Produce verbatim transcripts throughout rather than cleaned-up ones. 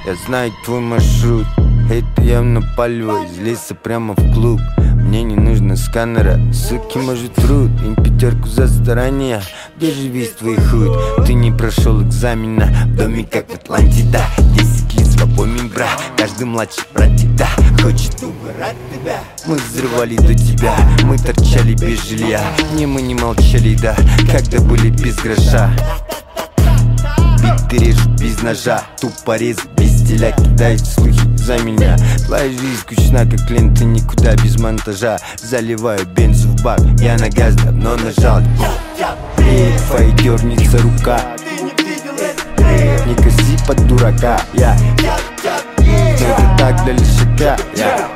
Я знаю твой маршрут, это явно палево. Из леса прямо в клуб, мне не нужно сканера. Суки, может, врут, им пятерку за старание. Где же весь твой худ? Ты не прошел экзамена. В доме как в Атлантида. Десять лиц в обоим бра. Каждый младший брат деда хочет убрать тебя. Мы взрывали до тебя, мы торчали без жилья. Не, мы не молчали, да, когда были без гроша. Биты режут без ножа, тупорез без теля кидает слухи за меня. Твоя жизнь скучна, как лента, никуда без монтажа. Заливаю бензу в бак, я на газ давно нажал. Твоя дернется рука, не коси под дурака, я. Это так для лишака, я.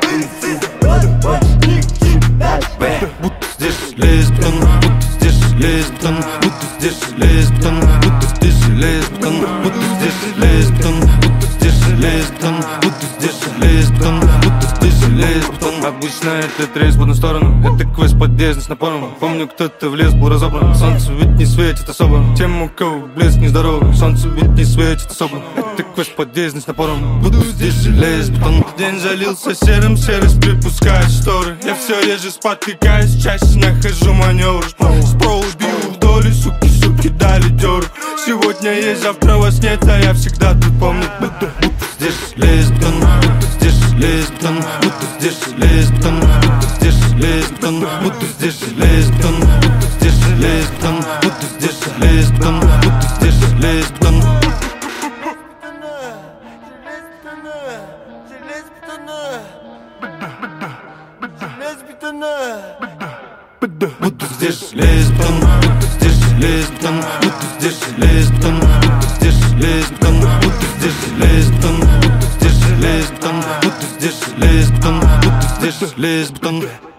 Будто здесь железный бетон, будто здесь железный бетон, будто здесь железный бетон, будто здесь железный бетон, будто здесь железный бетон, будто здесь железный бетон, будто здесь железный бетон, будто здесь железный бетон. Обычно это рейс в одну сторону, это квест подъездный с напором. Помню, кто-то в лес был разобран, солнце ведь не светит особо. Тем, у кого блеск нездоровый, солнце ведь не светит особо. Это квест подъездный с напором, будто здесь железный бетон. День залился серым, серость припускает шторы. Я все реже спотыкаюсь, чаще нахожу маневр. Спрову бью вдоль, и суки, суки дали дёру. Сегодня есть, завтра вас нет, а я всегда тут помню. Будто, будто здесь железный бетон, будто здесь железный бетон, будто здесь железный бетон, будто здесь железный бетон, будто здесь железный бетон, будто здесь железный бетон, будто здесь железный бетон, будто здесь железный бетон. Будто здесь железный бетон, будто здесь железный бетон, будто здесь железный бетон, будто здесь железный бетон, будто здесь железный бетон, будто здесь железный бетон, будто здесь железный бетон, будто здесь железный бетон.